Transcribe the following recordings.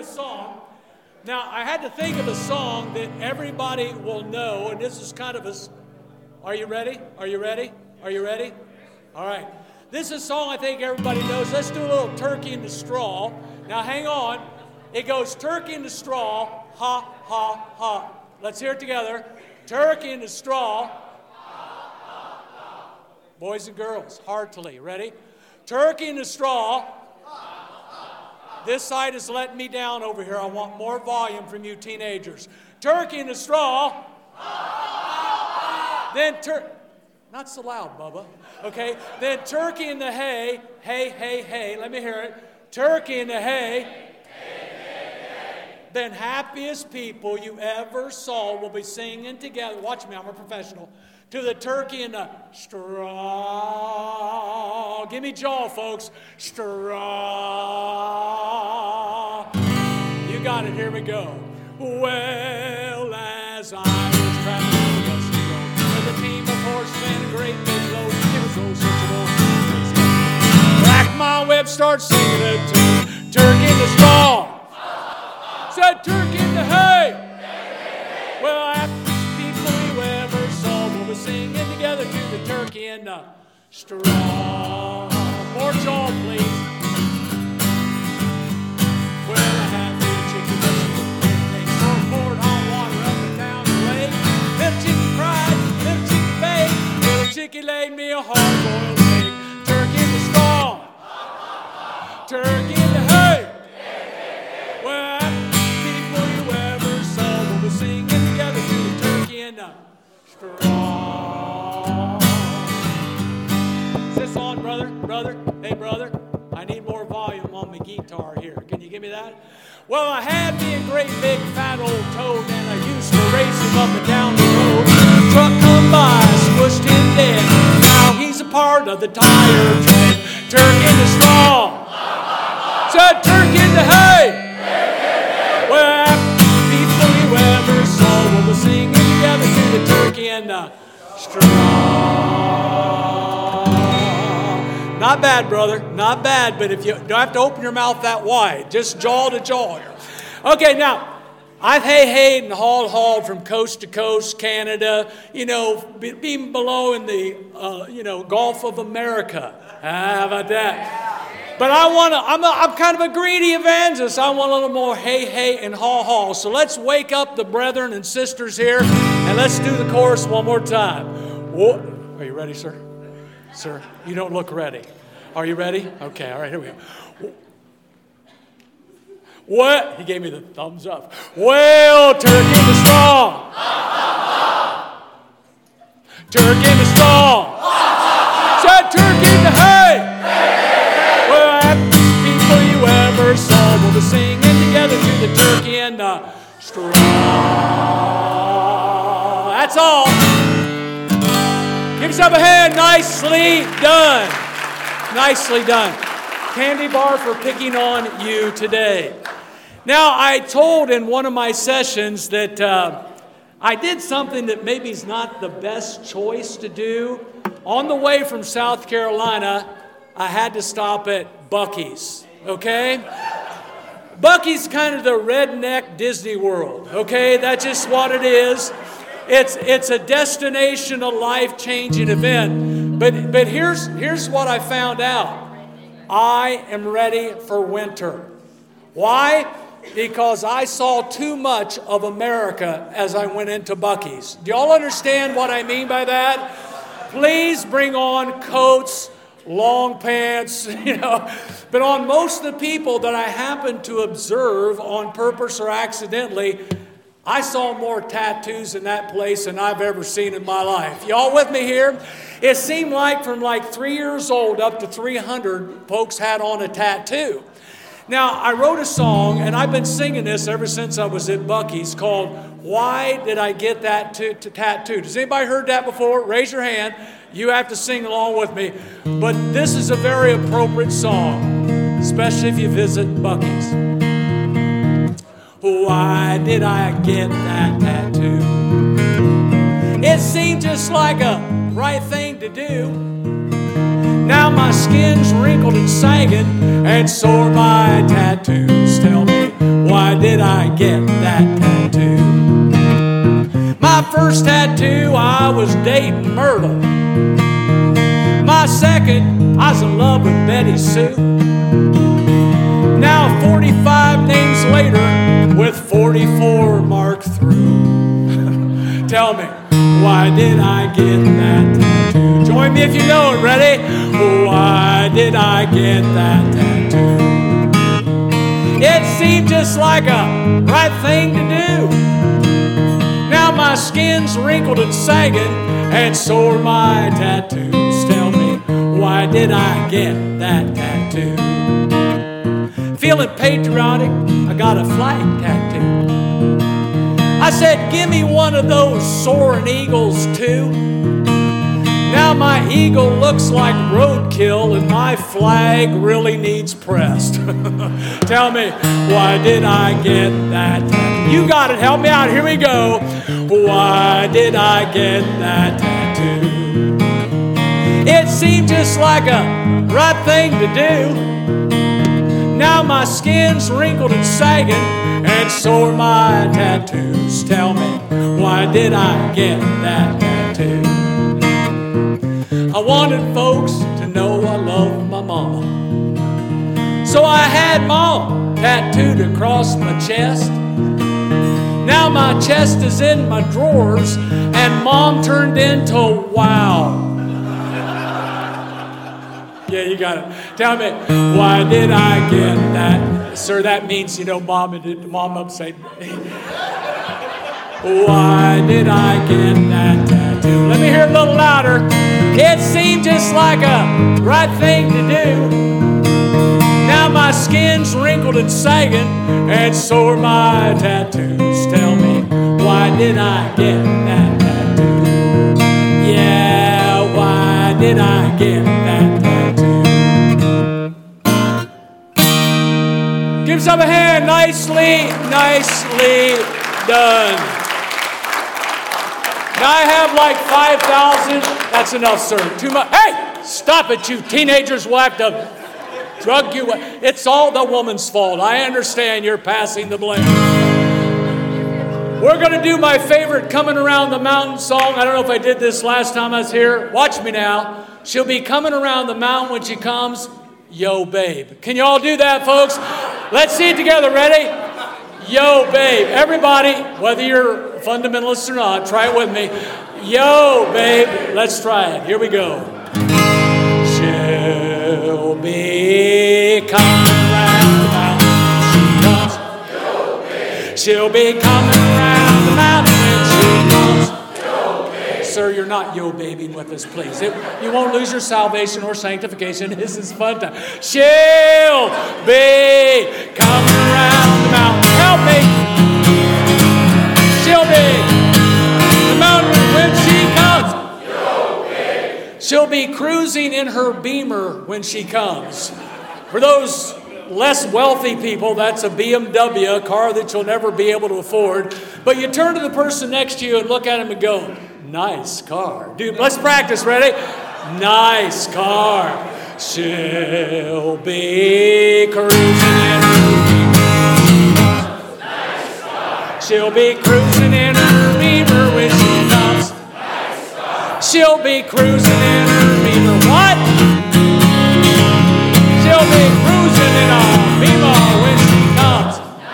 song. Now, I had to think of a song that everybody will know, and this is kind of a... Are you ready? Are you ready? Are you ready? All right. This is a song I think everybody knows. Let's do a little Turkey in the Straw. Now, hang on. It goes turkey in the straw, ha, ha, ha. Let's hear it together. Turkey in the straw. Boys and girls, heartily. Ready? Turkey in the straw. This side is letting me down over here. I want more volume from you teenagers. Turkey in the straw. Then not so loud, Bubba. Okay? Then turkey in the hay. Hey, hey, hey. Let me hear it. Turkey in the hay. Then happiest people you ever saw will be singing together. Watch me, I'm a professional. To the turkey in the straw. Give me jaw, folks. Straw. You got it, here we go. Well, as I was traveling on the dusty road, with a team of horsemen, a great big load, it was oh such an old crazy. Crack my whip, start singing a tune. Turkey in the straw. Said turkey in the hay. Well, happiest people you ever saw will be singing together to the turkey in the straw. More jaw, please. Well, I had a chicken they poured hot water up and down the lake. Little chicken cried, little chicken baked. Little chicken laid me a hard-boiled egg. Turkey in the straw. Turkey in the hay. Well, singing together to the turkey in the straw. Is this on, brother? Brother? Hey, brother? I need more volume on my guitar here. Can you give me that? Well, I had me a great big fat old toad, and I used to race him up and down the road. Truck come by, squished him dead. Now he's a part of the tire tread. Turkey in the straw. Said turkey in the hay. Well, ever saw we'll be singing together to the turkey and the straw. Not bad, brother. Not bad, but if you don't have to open your mouth that wide, just jaw to jaw here. Okay, now, I've hey-hayed and hauled from coast to coast, Canada, being below in the, Gulf of America. How about that? But I'm kind of a greedy evangelist. I want a little more hey, and haul. So let's wake up the brethren and sisters here, and let's do the chorus one more time. Whoa. Are you ready, sir? Sir, you don't look ready. Are you ready? Okay, all right, here we go. What? He gave me the thumbs up. Well, turkey in the straw. Turkey in the straw. Said turkey in the hay. Saw we'll be singing together to the turkey and the straw. That's all. Give yourself a hand. Nicely done. Nicely done. Candy bar for picking on you today. Now, I told in one of my sessions that I did something that maybe is not the best choice to do. On the way from South Carolina, I had to stop at Buc-ee's. Okay? Buc-ee's kind of the redneck Disney World. Okay? That's just what it is. It's a destination, a life-changing event. But here's what I found out. I am ready for winter. Why? Because I saw too much of America as I went into Buc-ee's. Do y'all understand what I mean by that? Please bring on coats, long pants, But on most of the people that I happened to observe on purpose or accidentally, I saw more tattoos in that place than I've ever seen in my life. Y'all with me here? It seemed like from 3 years old up to 300 folks had on a tattoo. Now, I wrote a song, and I've been singing this ever since I was at Buc-ee's, called Why Did I Get That Tattoo? Has anybody heard that before? Raise your hand. You have to sing along with me. But this is a very appropriate song, especially if you visit Buc-ee's. Why did I get that tattoo? It seemed just like a right thing to do. Now my skin's wrinkled and sagging, and so are my tattoos. Tell me, why did I get that tattoo? My first tattoo, I was dating Myrtle. My second, I was in love with Betty Sue. Now 45 names later, with 44 marked through. Tell me, why did I get that tattoo? Join me if you know it. Ready? Why did I get that tattoo? It seemed just like a right thing to do. Now my skin's wrinkled and sagging, and so are my tattoos. Tell me, why did I get that tattoo? Feeling patriotic, I got a flag tattoo. I said, give me one of those soaring eagles too. Now my eagle looks like roadkill, and my flag really needs pressed. Tell me, why did I get that tattoo? You got it, help me out, here we go. Why did I get that tattoo? It seemed just like a right thing to do. Now my skin's wrinkled and sagging, and so are my tattoos. Tell me, why did I get that tattoo? I wanted folks to know I love my mama, so I had Mom tattooed across my chest. Now my chest is in my drawers, and Mom turned into wow. Yeah, you got it. Tell me, why did I get that? Sir, that means, Mom upside. Why did I get that tattoo? Let me hear it a little louder. It seemed just like a right thing to do. Now my skin's wrinkled and sagging, and so are my tattoos. Tell me, why did I get that tattoo? Yeah, why did I get that tattoo? Give some a hand. Nicely done. Now I have like 5,000. That's enough, sir. Too much. Hey, stop it, you teenagers. Will have to drug you. It's all the woman's fault. I understand you're passing the blame. We're going to do my favorite Coming Around the Mountain song. I don't know if I did this last time I was here. Watch me now. She'll be coming around the mountain when she comes. Yo, babe. Can you all do that, folks? Let's see it together. Ready? Yo, babe. Everybody, whether you're a fundamentalist or not, try it with me. Yo, babe. Let's try it. Here we go. She'll be coming around the mountain. She comes. Yo, babe. She'll be coming around the mountain when she comes. Sir, you're not yo babying with us, please. You won't lose your salvation or sanctification. This is fun time. She'll be coming around the mountain. Help me. She'll be the mountain when she comes. She'll be cruising in her Beamer when she comes. For those less wealthy people, that's a BMW, a car that you'll never be able to afford. But you turn to the person next to you and look at him and go, nice car. Dude, let's practice. Ready? Nice car. She'll be cruising in her Beamer. Nice car. She'll be cruising in her Beamer when she comes. Nice car. She'll be cruising in her Beamer. What? She'll be cruising in a Beamer when she comes.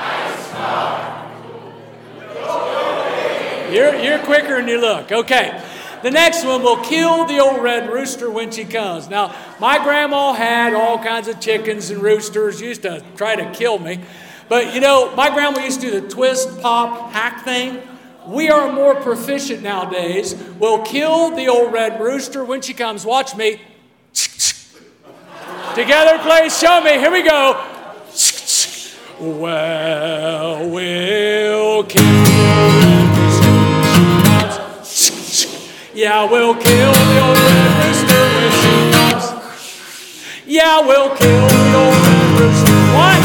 You're quicker than you look. Okay. The next one will kill the old red rooster when she comes. Now, my grandma had all kinds of chickens and roosters, used to try to kill me. But, my grandma used to do the twist, pop, hack thing. We are more proficient nowadays. We'll kill the old red rooster when she comes. Watch me. Together, please. Show me. Here we go. Well, we'll kill the red rooster. Yeah, we'll kill the old red rooster when she comes. Yeah, we'll kill the old red rooster. What?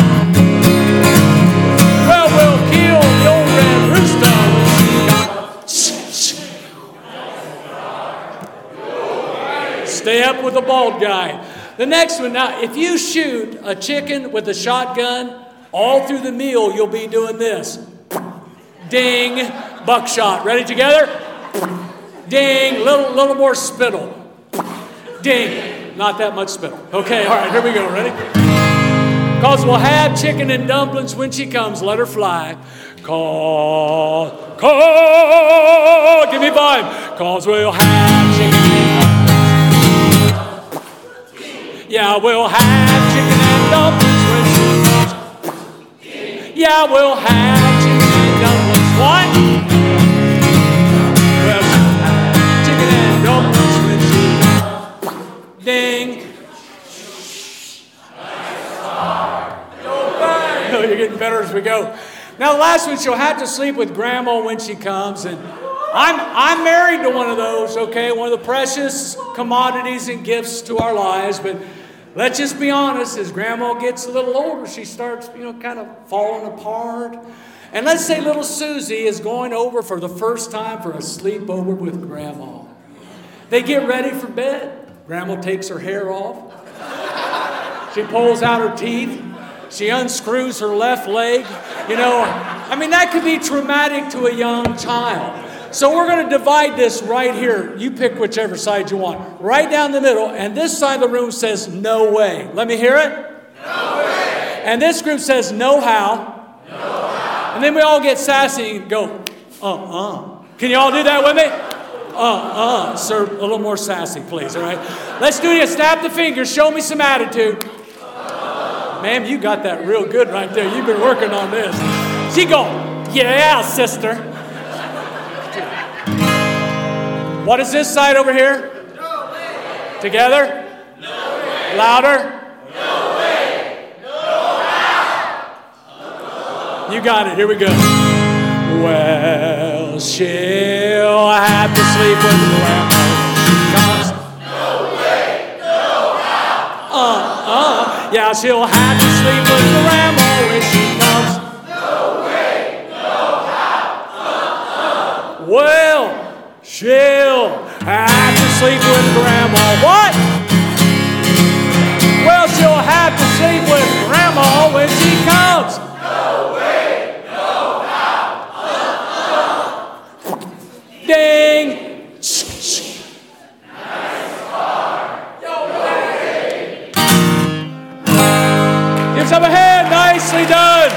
Well, we'll kill the old red rooster when she comes. Stay up with the bald guy. The next one, now, if you shoot a chicken with a shotgun, All through the meal, you'll be doing this. Ding, buckshot. Ready together? Ding, little more spittle. Ding, not that much spittle. Okay, all right, here we go. Ready? Because we'll have chicken and dumplings when she comes. Let her fly. Call, give me 5. Because we'll have chicken and dumplings. Yeah, we'll have chicken and dumplings when she comes. Yeah, we'll have chicken and dumplings. What? Well, chicken and dumplings when she comes. Ding. No, you're getting better as we go. Now, the last one, she'll have to sleep with Grandma when she comes. And I'm married to one of those, okay? One of the precious commodities and gifts to our lives. But let's just be honest, as Grandma gets a little older, she starts, kind of falling apart. And let's say little Susie is going over for the first time for a sleepover with Grandma. They get ready for bed. Grandma takes her hair off. She pulls out her teeth. She unscrews her left leg. That could be traumatic to a young child. So we're going to divide this right here. You pick whichever side you want. Right down the middle. And this side of the room says, no way. Let me hear it. No way. And this group says, no how. No how. And then we all get sassy and go, Can you all do that with me? Sir, a little more sassy, please, all right? Let's do it. Snap the fingers. Show me some attitude. Ma'am, you got that real good right there. You've been working on this. She go, yeah, sister. What is this side over here? No way. Together? No way. Louder? No way. No how. You got it. Here we go. Well, she'll have to sleep with Grandma when she comes. No way. No how. Yeah, she'll have to sleep with Grandma when she comes. No way. No how. Well, she'll have to sleep with Grandma. What? Well, she'll have to sleep with Grandma when she comes. No way. No how. Ding. Give some a hand. Nicely done.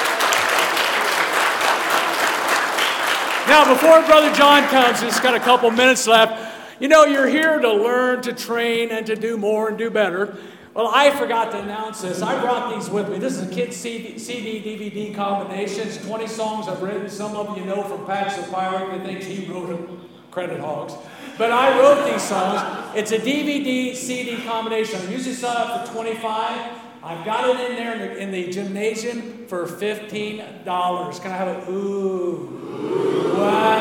Now, before Brother John comes, he's got a couple minutes left. You're here to learn, to train, and to do more and do better. Well, I forgot to announce this. I brought these with me. This is a kid's CD, DVD combinations, 20 songs I've written. Some of you know from Patch the Pirate. They think he wrote them, credit hogs. But I wrote these songs. It's a DVD, CD combination. I usually sell it for $25. I've got it in there in the gymnasium for $15. Can I have it? Ooh.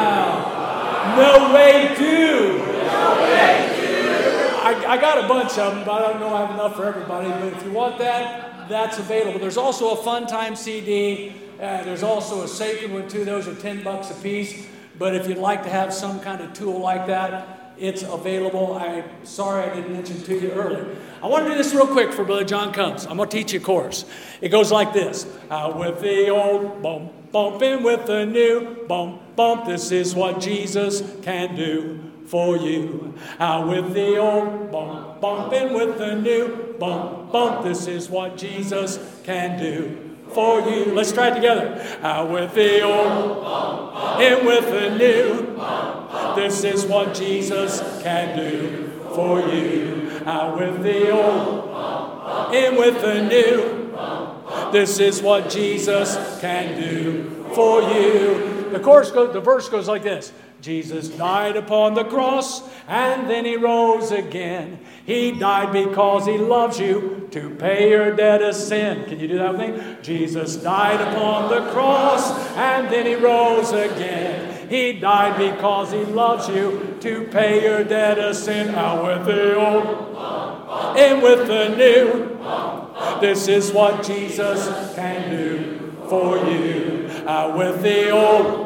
Wow. No way, dude. No way, dude. I got a bunch of them, but I don't know I have enough for everybody. But if you want that, that's available. There's also a Fun Time CD. There's also a Sacred one, too. Those are $10 a piece. But if you'd like to have some kind of tool like that, it's available. I'm sorry I didn't mention to you earlier. I want to do this real quick for Brother John comes. I'm going to teach you a chorus. It goes like this. Out with the old bump, bump in with the new bump, bump. This is what Jesus can do for you. Out with the old bump, bump in with the new bump, bump. This is what Jesus can do for you. Let's try it together. Out with the old, in with the new. This is what Jesus can do for you. Out with the old, in with the new. This is what Jesus can do for you. The verse goes like this. Jesus died upon the cross, and then he rose again. He died because he loves you to pay your debt of sin. Can you do that with me? Jesus died upon the cross, and then he rose again. He died because he loves you to pay your debt of sin. Out with the old, in with the new. This is what Jesus can do for you. Out with the old,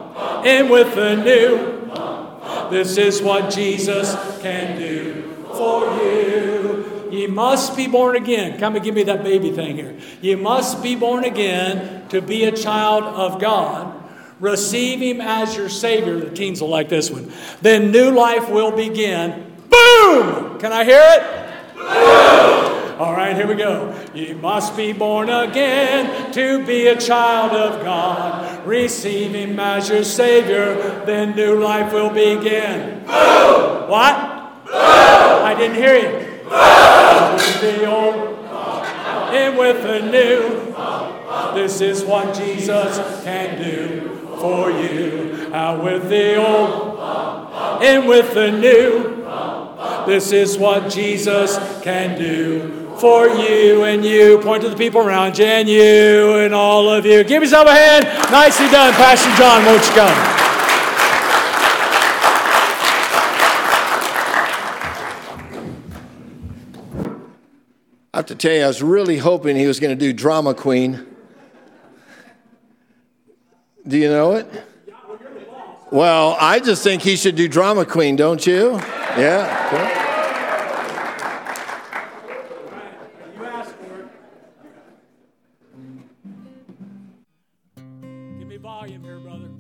in with the new. This is what Jesus can do for you. Ye must be born again. Come and give me that baby thing here. Ye must be born again to be a child of God. Receive Him as your Savior. The teens will like this one. Then new life will begin. Boom! Can I hear it? Boom! All right, here we go. You must be born again to be a child of God. Receive Him as your Savior. Then new life will begin. Boom! What? Boom! I didn't hear you. With the old and with the new, this is what Jesus can do for you. Out with the old and with the new, this is what Jesus can do for you and you. Point to the people around you and you and all of you. Give yourself a hand. Nicely done, Pastor John. Won't you come? I have to tell you, I was really hoping he was going to do Drama Queen. Do you know it? Well, I just think he should do Drama Queen, don't you? Yeah. Cool. You asked for it. Give me volume here, brother.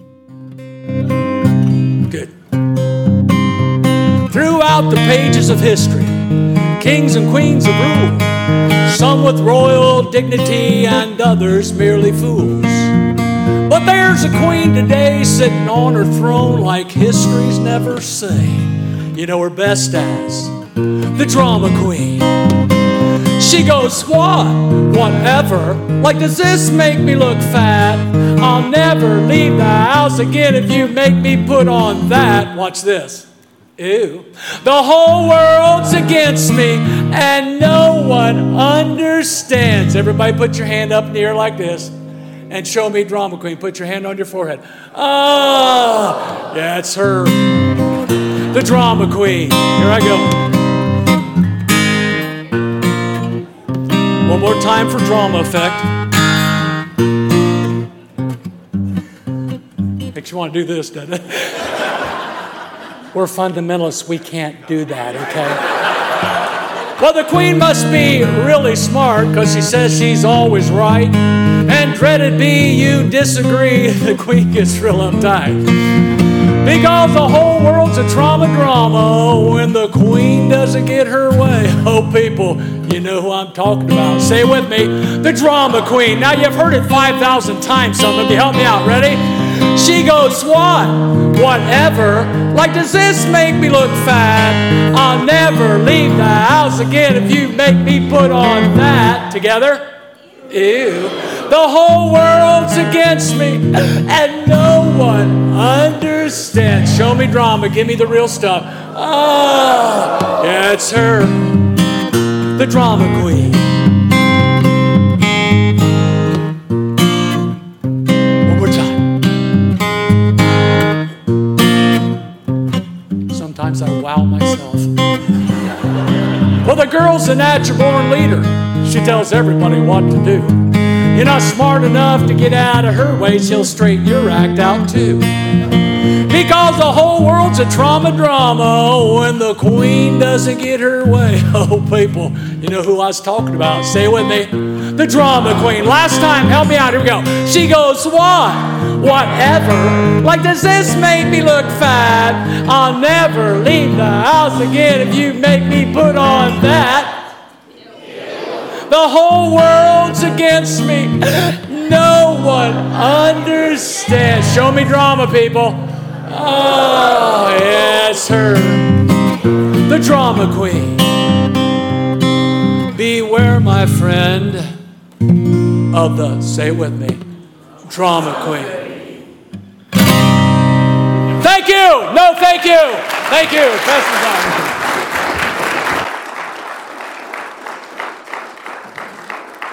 Good. Throughout the pages of history, kings and queens have ruled, some with royal dignity and others merely fools. But there's a queen today sitting on her throne like history's never seen. You know her best as the drama queen. She goes, what? Whatever. Like, does this make me look fat? I'll never leave the house again if you make me put on that. Watch this. Ew. The whole world's against me and no one understands. Everybody put your hand up in the air like this and show me drama queen. Put your hand on your forehead. Ah, yeah, it's her. The drama queen. Here I go. One more time for drama effect. Makes you want to do this, doesn't it? We're fundamentalists. We can't do that, okay? Well, the queen must be really smart because she says she's always right. And dreaded be you disagree, the queen gets real uptight. Because the whole world's a drama when the queen doesn't get her way. Oh, people, you know who I'm talking about. Say it with me, the drama queen. Now, you've heard it 5,000 times. Some of you help me out. Ready? She goes, what? Whatever. Like, does this make me look fat? I'll never leave the house again if you make me put on that. Together? Ew. The whole world's against me and no one understands. Show me drama. Give me the real stuff. Ah, yeah, it's her. The drama queen. One more time. Sometimes I wow myself. Well, the girl's a natural-born leader. She tells everybody what to do. You're not smart enough to get out of her way, she'll straighten your act out too. Because the whole world's a drama when the queen doesn't get her way. Oh, people, you know who I was talking about. Say it with me. The drama queen. Last time, help me out. Here we go. She goes, what? Whatever. Like, does this make me look fat? I'll never leave the house again if you make me put on that. The whole world's against me. No one understands. Show me drama, people. Oh, yeah, it's her. The drama queen. Beware, my friend, of the, say it with me, drama queen. Thank you. No, thank you. Thank you. Pastor John.